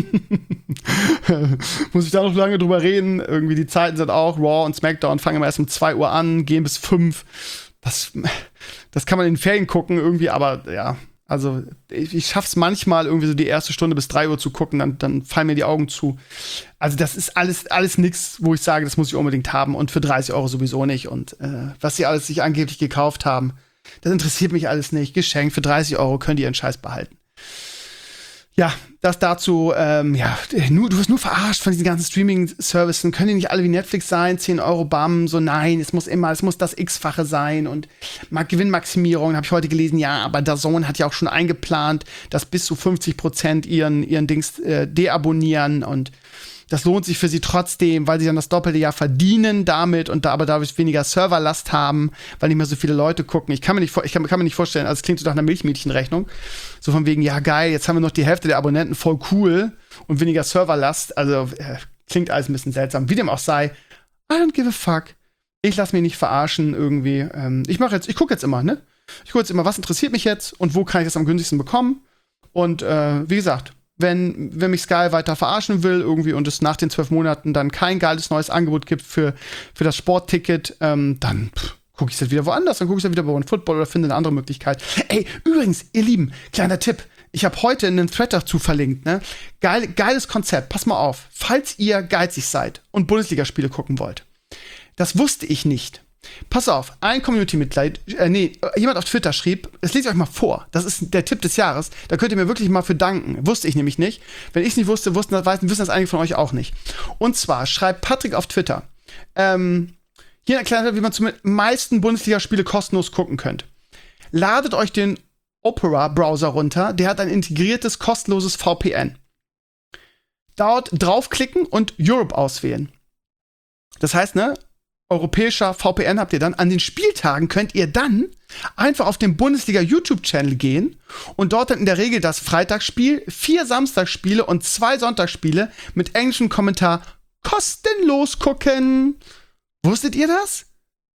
muss ich da noch lange drüber reden. Irgendwie die Zeiten sind auch, Raw und SmackDown fangen immer erst um zwei Uhr an, gehen bis fünf. Das, das kann man in den Ferien gucken irgendwie, aber ja, also ich, ich schaff's manchmal irgendwie so die erste Stunde bis drei Uhr zu gucken, dann, dann fallen mir die Augen zu. Also das ist alles, alles nix, wo ich sage, das muss ich unbedingt haben und für dreißig Euro sowieso nicht. Und äh, was sie alles sich angeblich gekauft haben, das interessiert mich alles nicht. Geschenkt für dreißig Euro könnt ihr ihren Scheiß behalten. Ja, das dazu, ähm, ja, nur, du wirst nur verarscht von diesen ganzen Streaming-Services. Können die nicht alle wie Netflix sein? zehn Euro bam, so nein, es muss immer, es muss das X-fache sein und Gewinnmaximierung, habe ich heute gelesen, ja, aber D A Z N hat ja auch schon eingeplant, dass bis zu fünfzig Prozent ihren, ihren Dings äh, deabonnieren und das lohnt sich für sie trotzdem, weil sie dann das doppelte Jahr verdienen damit und da aber dadurch weniger Serverlast haben, weil nicht mehr so viele Leute gucken. Ich kann mir nicht, vor- ich kann, kann mir nicht vorstellen, also es klingt so nach einer Milchmädchenrechnung. So von wegen, ja geil, jetzt haben wir noch die Hälfte der Abonnenten, voll cool und weniger Serverlast. Also äh, klingt alles ein bisschen seltsam. Wie dem auch sei, I don't give a fuck. Ich lasse mich nicht verarschen irgendwie. Ähm, ich mache jetzt, ich gucke jetzt immer, ne? Ich gucke jetzt immer, was interessiert mich jetzt und wo kann ich das am günstigsten bekommen. Und äh, wie gesagt, Wenn, wenn mich Sky weiter verarschen will irgendwie und es nach den zwölf Monaten dann kein geiles neues Angebot gibt für, für das Sportticket, ähm, dann gucke ich es halt wieder woanders, dann gucke ich es halt wieder bei OneFootball oder finde eine andere Möglichkeit. Ey, übrigens, ihr Lieben, kleiner Tipp. Ich habe heute einen Thread dazu verlinkt, ne? Geil, geiles Konzept, pass mal auf. Falls ihr geizig seid und Bundesligaspiele gucken wollt, das wusste ich nicht. Pass auf, ein Community-Mitglied, äh, nee, jemand auf Twitter schrieb, das lese ich euch mal vor, das ist der Tipp des Jahres, da könnt ihr mir wirklich mal für danken. Wusste ich nämlich nicht. Wenn ich es nicht wusste, wussten das, wissen das einige von euch auch nicht. Und zwar schreibt Patrick auf Twitter, ähm, hier erklärt, wie man zum meisten Bundesligaspiele kostenlos gucken könnt. Ladet euch den Opera-Browser runter, der hat ein integriertes, kostenloses V P N. Dort draufklicken und Europe auswählen. Das heißt, ne, europäischer V P N habt ihr dann. An den Spieltagen könnt ihr dann einfach auf den Bundesliga-YouTube-Channel gehen und dort dann in der Regel das Freitagsspiel, vier Samstagsspiele und zwei Sonntagsspiele mit englischem Kommentar kostenlos gucken. Wusstet ihr das?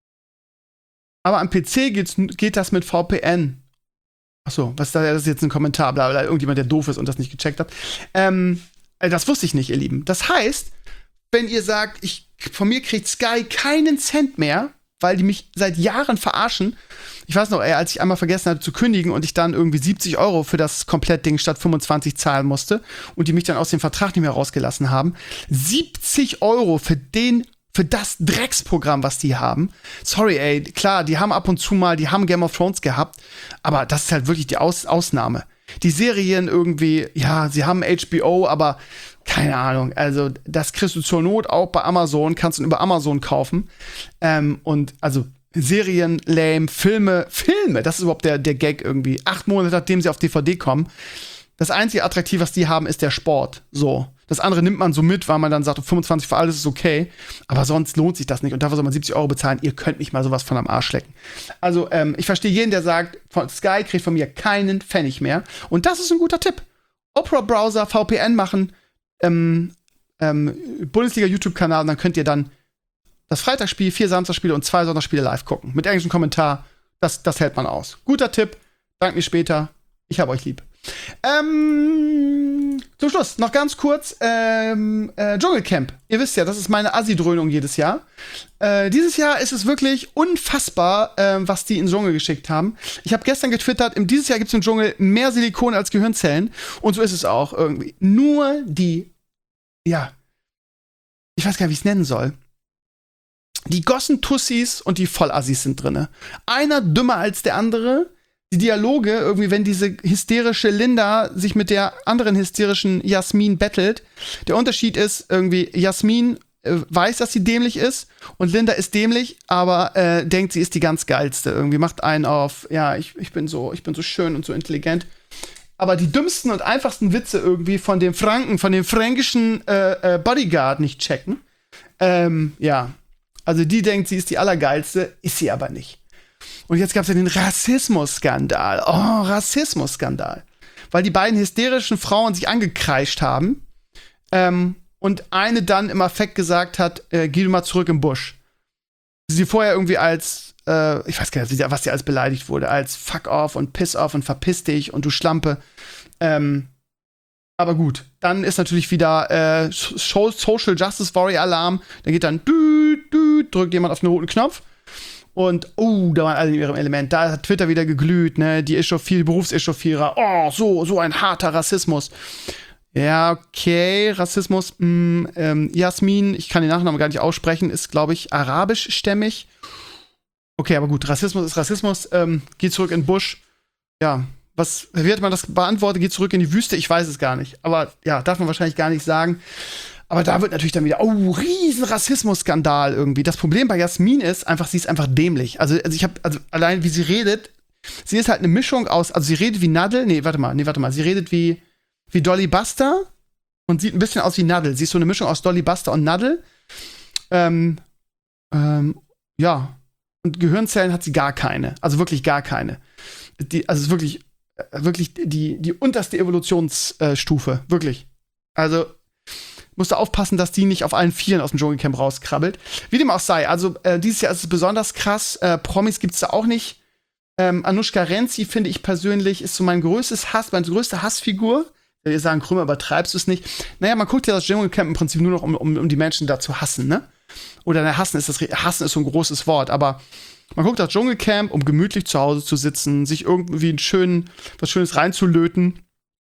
Aber am P C geht's, geht das mit V P N. Achso, was ist da? Das ist jetzt ein Kommentar, bla bla, irgendjemand, der doof ist und das nicht gecheckt hat. Ähm, das wusste ich nicht, ihr Lieben. Das heißt, wenn ihr sagt, ich, von mir kriegt Sky keinen Cent mehr, weil die mich seit Jahren verarschen. Ich weiß noch, ey, als ich einmal vergessen hatte zu kündigen und ich dann irgendwie siebzig Euro für das Komplettding statt fünfundzwanzig zahlen musste und die mich dann aus dem Vertrag nicht mehr rausgelassen haben. siebzig Euro für den, für das Drecksprogramm, was die haben. Sorry, ey, klar, die haben ab und zu mal, die haben Game of Thrones gehabt, aber das ist halt wirklich die Aus- Ausnahme. Die Serien irgendwie, ja, sie haben H B O, aber keine Ahnung, also das kriegst du zur Not auch bei Amazon, kannst du über Amazon kaufen. Ähm, und also Serien, lame, Filme, Filme, das ist überhaupt der, der Gag irgendwie. Acht Monate, nachdem sie auf D V D kommen. Das einzige Attraktiv, was die haben, ist der Sport. So. Das andere nimmt man so mit, weil man dann sagt, fünfundzwanzig für alles ist okay. Aber sonst lohnt sich das nicht. Und dafür soll man siebzig Euro bezahlen. Ihr könnt mich mal sowas von am Arsch lecken. Also, ähm, ich verstehe jeden, der sagt, von Sky kriegt von mir keinen Pfennig mehr. Und das ist ein guter Tipp. Opera-Browser, V P N machen, ähm, ähm, Bundesliga-YouTube-Kanal, und dann könnt ihr dann das Freitagsspiel, vier Samstagsspiele und zwei Sonntagsspiele live gucken. Mit englischem Kommentar. Das, das hält man aus. Guter Tipp. Dank mir später. Ich hab euch lieb. Ähm, zum Schluss noch ganz kurz ähm, äh, Dschungelcamp. Ihr wisst ja, das ist meine Assi-Dröhnung jedes Jahr. Äh, dieses Jahr ist es wirklich unfassbar, äh, was die in den Dschungel geschickt haben. Ich habe gestern getwittert, im dieses Jahr gibt es im Dschungel mehr Silikon als Gehirnzellen. Und so ist es auch irgendwie. Nur die, ja, ich weiß gar nicht, wie ich es nennen soll. Die Gossen-Tussis und die Vollassis sind drinne. Einer dümmer als der andere. Die Dialoge, irgendwie, wenn diese hysterische Linda sich mit der anderen hysterischen Jasmin bettelt. Der Unterschied ist irgendwie, Jasmin äh, weiß, dass sie dämlich ist und Linda ist dämlich, aber äh, denkt, sie ist die ganz geilste. Irgendwie macht einen auf, ja, ich, ich bin so, ich bin so schön und so intelligent. Aber die dümmsten und einfachsten Witze irgendwie von dem Franken, von dem fränkischen äh, äh, Bodyguard nicht checken. Ähm, ja. Also die denkt, sie ist die Allergeilste, ist sie aber nicht. Und jetzt gab es ja den Rassismus-Skandal. Oh, Rassismus-Skandal. Weil die beiden hysterischen Frauen sich angekreischt haben ähm, und eine dann im Affekt gesagt hat, äh, geh du mal zurück im Busch. Sie vorher irgendwie als, äh, ich weiß gar nicht, was sie als beleidigt wurde, als fuck off und piss off und verpiss dich und du Schlampe. Ähm, aber gut, dann ist natürlich wieder äh, Social Justice Warrior Alarm. Da geht dann düt, düt, drückt jemand auf den roten Knopf. Und, oh, da waren alle in ihrem Element. Da hat Twitter wieder geglüht, ne? Die Echauffier, Berufseschauffierer. Oh, so, so ein harter Rassismus. Ja, okay, Rassismus. Mh, ähm, Jasmin, ich kann den Nachnamen gar nicht aussprechen, ist, glaube ich, arabischstämmig. Okay, aber gut, Rassismus ist Rassismus. Ähm, geht zurück in den Busch. Ja, was, wie hat man das beantwortet? Geht zurück in die Wüste? Ich weiß es gar nicht. Aber ja, darf man wahrscheinlich gar nicht sagen. Aber da wird natürlich dann wieder, oh, riesen Rassismus-Skandal irgendwie. Das Problem bei Jasmin ist einfach, sie ist einfach dämlich. Also, also ich habe, also allein wie sie redet, sie ist halt eine Mischung aus, also sie redet wie Nadel, nee, warte mal, nee, warte mal, sie redet wie, wie Dolly Buster und sieht ein bisschen aus wie Nadel. Sie ist so eine Mischung aus Dolly Buster und Nadel. Ähm, ähm, ja. Und Gehirnzellen hat sie gar keine. Also wirklich gar keine. Die, also es ist wirklich, wirklich die, die unterste Evolutionsstufe. Wirklich. Also, musste aufpassen, dass die nicht auf allen Vieren aus dem Dschungelcamp rauskrabbelt. Wie dem auch sei, also äh, dieses Jahr ist es besonders krass. Äh, Promis gibt's da auch nicht. Ähm, Anushka Renzi, finde ich persönlich, ist so mein größtes Hass, meine größte Hassfigur. Wir sagen, Krümmer, übertreibst du es nicht. Naja, man guckt ja das Dschungelcamp im Prinzip nur noch, um, um, um die Menschen da zu hassen, ne? Oder ne, hassen ist das, hassen ist so ein großes Wort, aber man guckt das Dschungelcamp, um gemütlich zu Hause zu sitzen, sich irgendwie einen schönen, was Schönes reinzulöten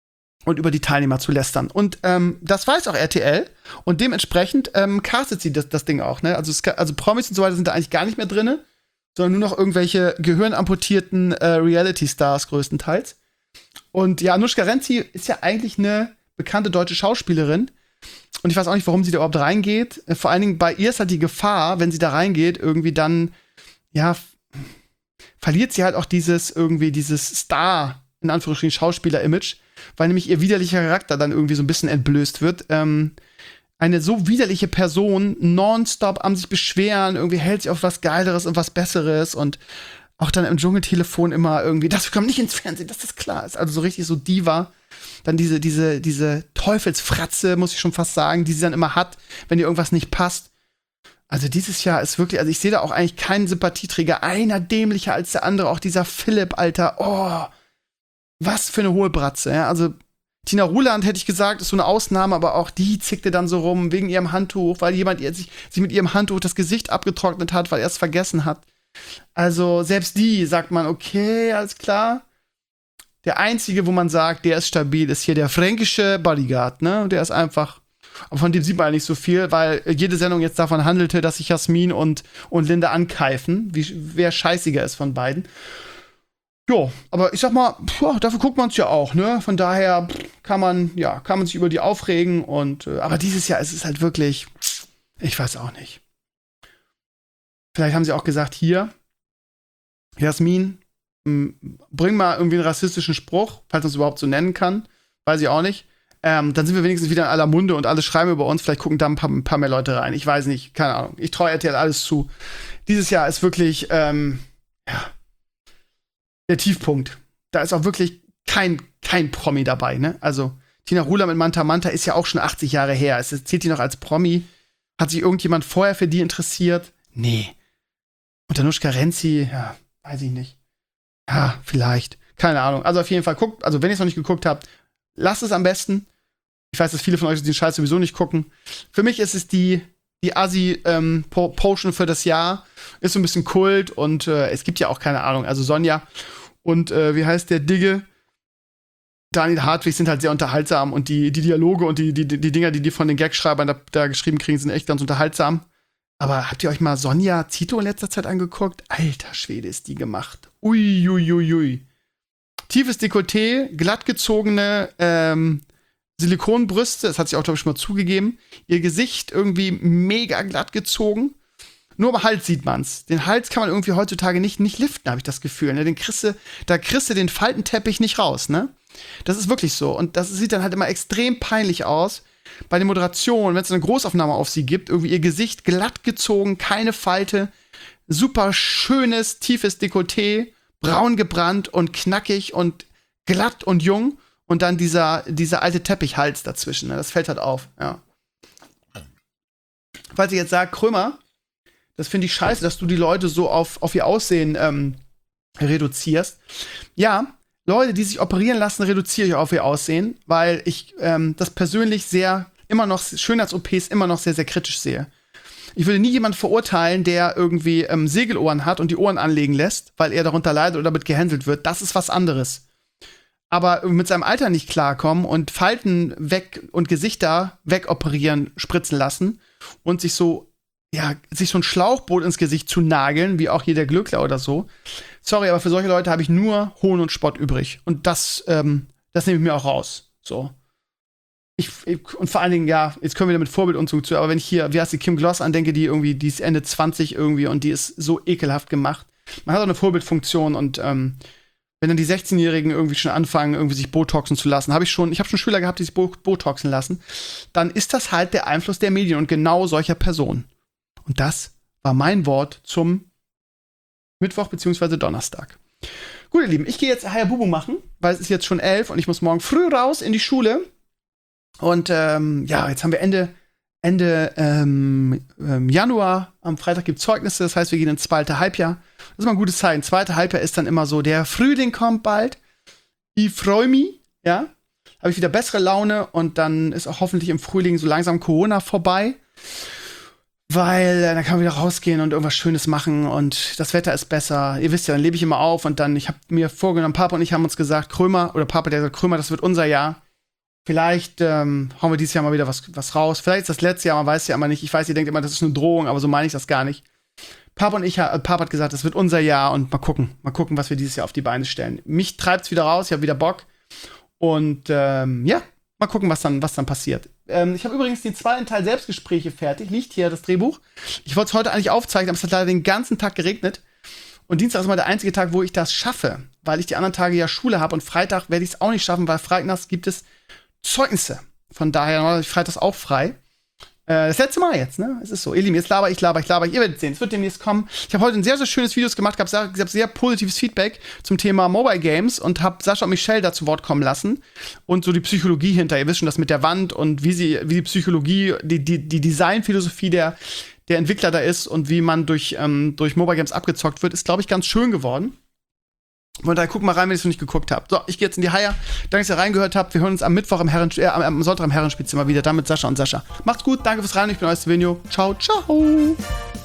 und über die Teilnehmer zu lästern. Und ähm, das weiß auch R T L. Und dementsprechend ähm, castet sie das, das Ding auch. Ne? Also, also Promis und so weiter sind da eigentlich gar nicht mehr drin, sondern nur noch irgendwelche gehirnamputierten äh, Reality-Stars größtenteils. Und ja, Anushka Renzi ist ja eigentlich eine bekannte deutsche Schauspielerin. Und ich weiß auch nicht, warum sie da überhaupt reingeht. Äh, vor allen Dingen bei ihr ist halt die Gefahr, wenn sie da reingeht, irgendwie dann, ja, f- verliert sie halt auch dieses, irgendwie dieses Star, in Anführungsstrichen Schauspieler-Image, weil nämlich ihr widerlicher Charakter dann irgendwie so ein bisschen entblößt wird. Ähm, eine so widerliche Person nonstop am sich beschweren, irgendwie hält sich auf was Geileres und was Besseres und auch dann im Dschungeltelefon immer irgendwie, das kommt nicht ins Fernsehen, dass das klar ist. Also so richtig so Diva. Dann diese, diese, diese Teufelsfratze, muss ich schon fast sagen, die sie dann immer hat, wenn ihr irgendwas nicht passt. Also dieses Jahr ist wirklich, also ich sehe da auch eigentlich keinen Sympathieträger, einer dämlicher als der andere, auch dieser Philipp, Alter, oh, was für eine hohe Bratze, ja? Also Tina Ruland, hätte ich gesagt, ist so eine Ausnahme, aber auch die zickte dann so rum wegen ihrem Handtuch, weil jemand ihr sich, sie mit ihrem Handtuch das Gesicht abgetrocknet hat, weil er es vergessen hat. Also selbst die sagt man, okay, alles klar. Der einzige, wo man sagt, der ist stabil, ist hier der fränkische Bodyguard, ne? Der ist einfach, aber von dem sieht man ja nicht so viel, weil jede Sendung jetzt davon handelte, dass sich Jasmin und, und Linda ankeifen, wie, wer scheißiger ist von beiden. Jo, aber ich sag mal, pf, dafür guckt man es ja auch, ne? Von daher kann man, ja, kann man sich über die aufregen und, äh, aber dieses Jahr ist es halt wirklich, ich weiß auch nicht. Vielleicht haben sie auch gesagt, hier, Jasmin, m, bring mal irgendwie einen rassistischen Spruch, falls man es überhaupt so nennen kann, weiß ich auch nicht. Ähm, dann sind wir wenigstens wieder in aller Munde und alle schreiben über uns, vielleicht gucken da ein paar, ein paar mehr Leute rein. Ich weiß nicht, keine Ahnung. Ich traue R T L alles zu. Dieses Jahr ist wirklich, ähm, ja, der Tiefpunkt. Da ist auch wirklich kein, kein Promi dabei, ne? Also, Tina Ruland mit Manta Manta ist ja auch schon achtzig Jahre her. Es zählt die noch als Promi. Hat sich irgendjemand vorher für die interessiert? Nee. Und Anushka Renzi, ja, weiß ich nicht. Ja, vielleicht. Keine Ahnung. Also auf jeden Fall guckt, also wenn ihr es noch nicht geguckt habt, lasst es am besten. Ich weiß, dass viele von euch den Scheiß sowieso nicht gucken. Für mich ist es die, die Assi-Potion ähm, für das Jahr. Ist so ein bisschen Kult und äh, es gibt ja auch keine Ahnung. Also Sonja und äh, wie heißt der Digge? Daniel Hartwig sind halt sehr unterhaltsam und die, die Dialoge und die, die, die Dinger, die die von den Gagschreibern da, da geschrieben kriegen, sind echt ganz unterhaltsam. Aber habt ihr euch mal Sonja Zito in letzter Zeit angeguckt? Alter Schwede, ist die gemacht. Uiuiuiui. Ui, ui. Tiefes Dekolleté, glattgezogene ähm, Silikonbrüste, das hat sie auch, glaube ich, schon mal zugegeben. Ihr Gesicht irgendwie mega glatt gezogen. Nur am Hals sieht man's. Den Hals kann man irgendwie heutzutage nicht, nicht liften, habe ich das Gefühl. Ne? Den kriegst du, da kriegst du den Faltenteppich nicht raus, ne? Das ist wirklich so. Und das sieht dann halt immer extrem peinlich aus. Bei den Moderationen, wenn es eine Großaufnahme auf sie gibt, irgendwie ihr Gesicht glatt gezogen, keine Falte, super schönes, tiefes Dekolleté, braun gebrannt und knackig und glatt und jung. Und dann dieser, dieser alte Teppichhals dazwischen. Ne? Das fällt halt auf, ja. Falls ihr jetzt sagt, Krömer, das finde ich scheiße, dass du die Leute so auf, auf ihr Aussehen ähm, reduzierst. Ja, Leute, die sich operieren lassen, reduziere ich auf ihr Aussehen, weil ich ähm, das persönlich sehr, immer noch, Schönheits-O Ps immer noch sehr, sehr kritisch sehe. Ich würde nie jemanden verurteilen, der irgendwie ähm, Segelohren hat und die Ohren anlegen lässt, weil er darunter leidet oder damit gehänselt wird. Das ist was anderes. Aber mit seinem Alter nicht klarkommen und Falten weg und Gesichter wegoperieren, spritzen lassen und sich so, ja, sich so ein Schlauchboot ins Gesicht zu nageln, wie auch hier der Glöckler oder so. Sorry, aber für solche Leute habe ich nur Hohn und Spott übrig. Und das, ähm, das nehme ich mir auch raus. So. Ich, ich, und vor allen Dingen, ja, jetzt können wir wieder mit Vorbildunzug zu, aber wenn ich hier, wie heißt die, Kim Gloss andenke, die irgendwie, die ist Ende zwanzig irgendwie und die ist so ekelhaft gemacht. Man hat auch eine Vorbildfunktion und, ähm, wenn dann die sechzehnjährigen irgendwie schon anfangen, irgendwie sich Botoxen zu lassen, habe ich schon, ich habe schon Schüler gehabt, die sich Botoxen lassen, dann ist das halt der Einfluss der Medien und genau solcher Personen. Und das war mein Wort zum Mittwoch bzw. Donnerstag. Gut, ihr Lieben, ich gehe jetzt Hayabubu machen, weil es ist jetzt schon elf und ich muss morgen früh raus in die Schule. Und ähm, ja, jetzt haben wir Ende, Ende ähm, ähm, Januar. Am Freitag gibt es Zeugnisse, das heißt, wir gehen ins zweite Halbjahr. Das ist mal ein gutes Zeichen. Zweite Halbjahr ist dann immer so, der Frühling kommt bald. Ich freue mich, ja. Habe ich wieder bessere Laune und dann ist auch hoffentlich im Frühling so langsam Corona vorbei. Weil äh, dann kann man wieder rausgehen und irgendwas Schönes machen und das Wetter ist besser. Ihr wisst ja, dann lebe ich immer auf und dann, ich habe mir vorgenommen, Papa und ich haben uns gesagt, Krömer, oder Papa, der sagt, Krömer, das wird unser Jahr. Vielleicht ähm, hauen wir dieses Jahr mal wieder was, was raus. Vielleicht ist das letzte Jahr, man weiß ja immer nicht. Ich weiß, ihr denkt immer, das ist eine Drohung, aber so meine ich das gar nicht. Papa und ich, äh, Papa hat gesagt, das wird unser Jahr und mal gucken, mal gucken, was wir dieses Jahr auf die Beine stellen. Mich treibt's wieder raus, ich habe wieder Bock. Und ähm, ja, mal gucken, was dann, was dann passiert. Ähm, ich habe übrigens den zweiten Teil Selbstgespräche fertig, liegt hier das Drehbuch. Ich wollte es heute eigentlich aufzeichnen, aber es hat leider den ganzen Tag geregnet. Und Dienstag ist mal der einzige Tag, wo ich das schaffe, weil ich die anderen Tage ja Schule habe und Freitag werde ich es auch nicht schaffen, weil freitags gibt es Zeugnisse. Von daher habe ich freitags auch frei. Äh, das letzte Mal jetzt, ne? Es ist so. Ihr Lieben, jetzt laber ich, laber ich, laber ich. Ihr werdet sehen, es wird demnächst kommen. Ich habe heute ein sehr, sehr schönes Video gemacht, gab sehr, sehr, sehr positives Feedback zum Thema Mobile Games und habe Sascha und Michelle da zu Wort kommen lassen. Und so die Psychologie hinter. Ihr wisst schon, das mit der Wand und wie sie, wie die Psychologie, die, die, die Designphilosophie der, der Entwickler da ist und wie man durch, ähm, durch Mobile Games abgezockt wird, ist, glaube ich, ganz schön geworden. Von daher guck mal rein, wenn ihr es noch nicht geguckt habt. So, ich gehe jetzt in die Haier. Danke, dass ihr reingehört habt. Wir hören uns am Mittwoch im Herren, äh, am Sonntag im Herrenspielzimmer wieder. Dann mit Sascha und Sascha. Macht's gut, danke fürs Rein. Ich bin euer Stevenio. Ciao, ciao.